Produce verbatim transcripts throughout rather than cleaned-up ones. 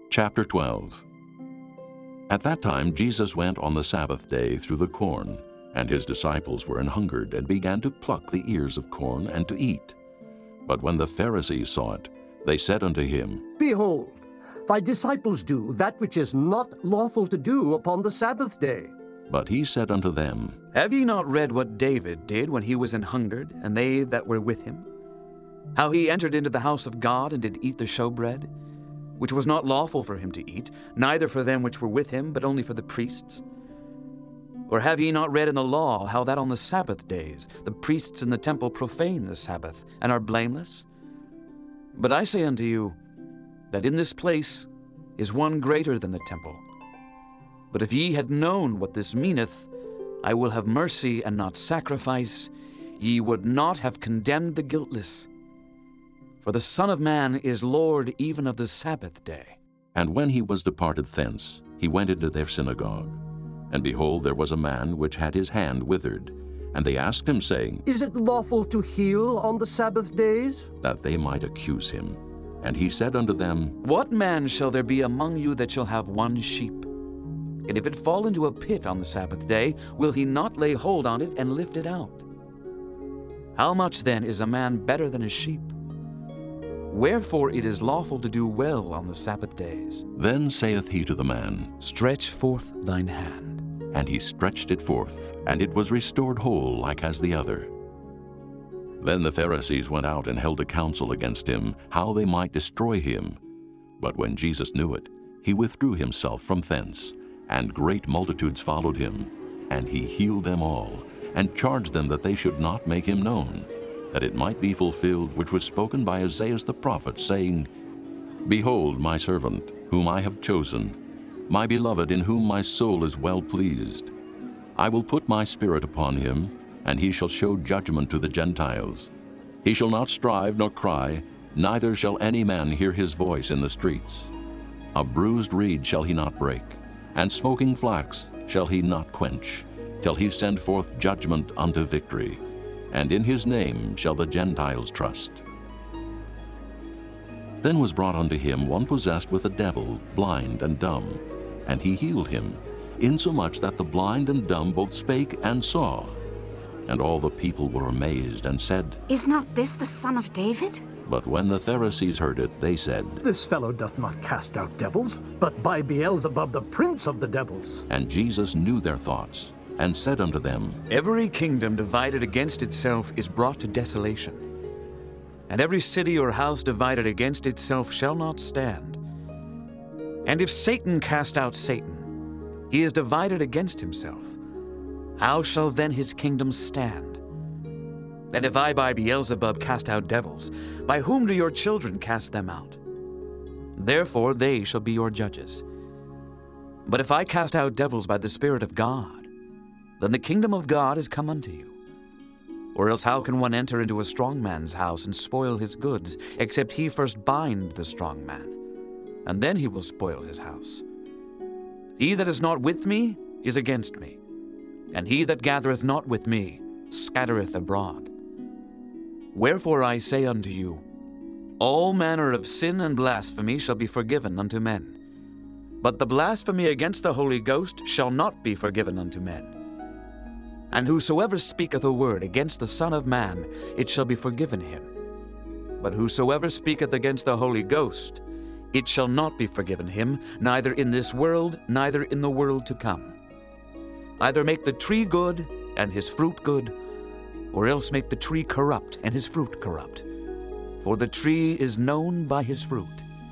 Chapter twelve. At that time Jesus went on the Sabbath day through the corn, and his disciples were an hungered, and began to pluck the ears of corn and to eat. But when the Pharisees saw it, they said unto him, Behold, thy disciples do that which is not lawful to do upon the Sabbath day. But he said unto them, Have ye not read what David did when he was an hungered, and they that were with him? How he entered into the house of God, and did eat the showbread, which was not lawful for him to eat, neither for them which were with him, but only for the priests? Or have ye not read in the law how that on the Sabbath days the priests in the temple profane the Sabbath, and are blameless? But I say unto you, that in this place is one greater than the temple. But if ye had known what this meaneth, I will have mercy and not sacrifice, ye would not have condemned the guiltless. For the Son of Man is Lord even of the Sabbath day. And when he was departed thence, he went into their synagogue. And behold, there was a man which had his hand withered. And they asked him, saying, Is it lawful to heal on the Sabbath days? That they might accuse him. And he said unto them, What man shall there be among you that shall have one sheep? And if it fall into a pit on the Sabbath day, will he not lay hold on it and lift it out? How much then is a man better than a sheep? Wherefore it is lawful to do well on the Sabbath days. Then saith he to the man, Stretch forth thine hand. And he stretched it forth, and it was restored whole like as the other. Then the Pharisees went out and held a council against him, how they might destroy him. But when Jesus knew it, he withdrew himself from thence, and great multitudes followed him. And he healed them all, and charged them that they should not make him known, that it might be fulfilled which was spoken by Isaiah the prophet, saying, Behold my servant, whom I have chosen, my beloved, in whom my soul is well pleased. I will put my spirit upon him, and he shall show judgment to the Gentiles. He shall not strive nor cry, neither shall any man hear his voice in the streets. A bruised reed shall he not break, and smoking flax shall he not quench, till he send forth judgment unto victory. And in his name shall the Gentiles trust. Then was brought unto him one possessed with a devil, blind and dumb, and he healed him, insomuch that the blind and dumb both spake and saw. And all the people were amazed, and said, Is not this the son of David? But when the Pharisees heard it, they said, This fellow doth not cast out devils, but by Beelzebub the prince of the devils. And Jesus knew their thoughts, and said unto them, Every kingdom divided against itself is brought to desolation, and every city or house divided against itself shall not stand. And if Satan cast out Satan, he is divided against himself. How shall then his kingdom stand? And if I by Beelzebub cast out devils, by whom do your children cast them out? Therefore they shall be your judges. But if I cast out devils by the Spirit of God, then the kingdom of God is come unto you. Or else how can one enter into a strong man's house and spoil his goods, except he first bind the strong man, and then he will spoil his house? He that is not with me is against me, and he that gathereth not with me scattereth abroad. Wherefore I say unto you, all manner of sin and blasphemy shall be forgiven unto men, but the blasphemy against the Holy Ghost shall not be forgiven unto men. And whosoever speaketh a word against the Son of Man, it shall be forgiven him. But whosoever speaketh against the Holy Ghost, it shall not be forgiven him, neither in this world, neither in the world to come. Either make the tree good, and his fruit good, or else make the tree corrupt, and his fruit corrupt. For the tree is known by his fruit.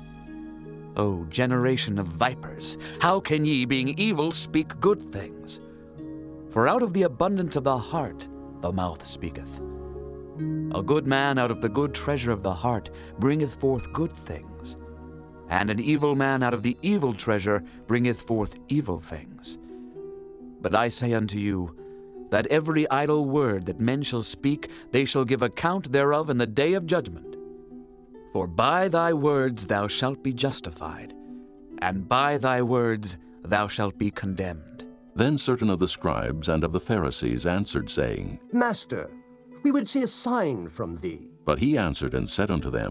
O generation of vipers, how can ye, being evil, speak good things? For out of the abundance of the heart the mouth speaketh. A good man out of the good treasure of the heart bringeth forth good things, and an evil man out of the evil treasure bringeth forth evil things. But I say unto you, that every idle word that men shall speak, they shall give account thereof in the day of judgment. For by thy words thou shalt be justified, and by thy words thou shalt be condemned. Then certain of the scribes and of the Pharisees answered, saying, Master, we would see a sign from thee. But he answered and said unto them,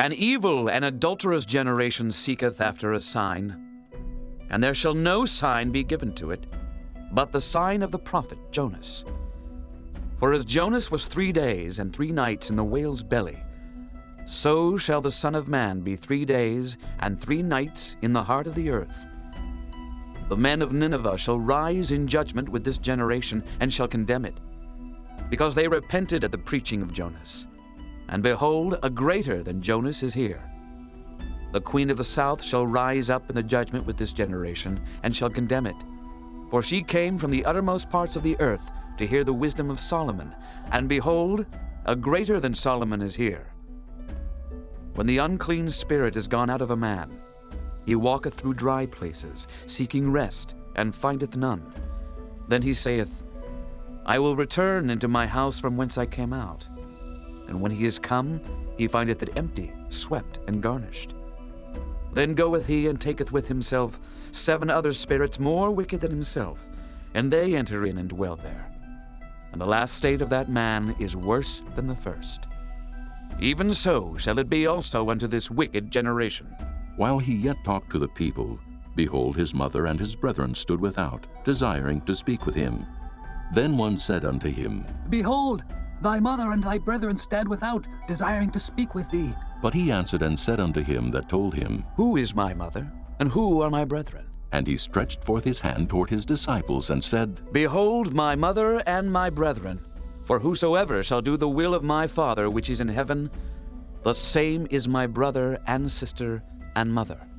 An evil and adulterous generation seeketh after a sign, and there shall no sign be given to it, but the sign of the prophet Jonas. For as Jonas was three days and three nights in the whale's belly, so shall the Son of Man be three days and three nights in the heart of the earth. The men of Nineveh shall rise in judgment with this generation, and shall condemn it, because they repented at the preaching of Jonas. And behold, a greater than Jonas is here. The queen of the south shall rise up in the judgment with this generation, and shall condemn it. For she came from the uttermost parts of the earth to hear the wisdom of Solomon, and behold, a greater than Solomon is here. When the unclean spirit is gone out of a man, he walketh through dry places, seeking rest, and findeth none. Then he saith, I will return into my house from whence I came out. And when he is come, he findeth it empty, swept, and garnished. Then goeth he and taketh with himself seven other spirits more wicked than himself, and they enter in and dwell there. And the last state of that man is worse than the first. Even so shall it be also unto this wicked generation. While he yet talked to the people, behold, his mother and his brethren stood without, desiring to speak with him. Then one said unto him, Behold, thy mother and thy brethren stand without, desiring to speak with thee. But he answered and said unto him that told him, Who is my mother, and who are my brethren? And he stretched forth his hand toward his disciples, and said, Behold my mother and my brethren. For whosoever shall do the will of my Father which is in heaven, the same is my brother and sister and mother.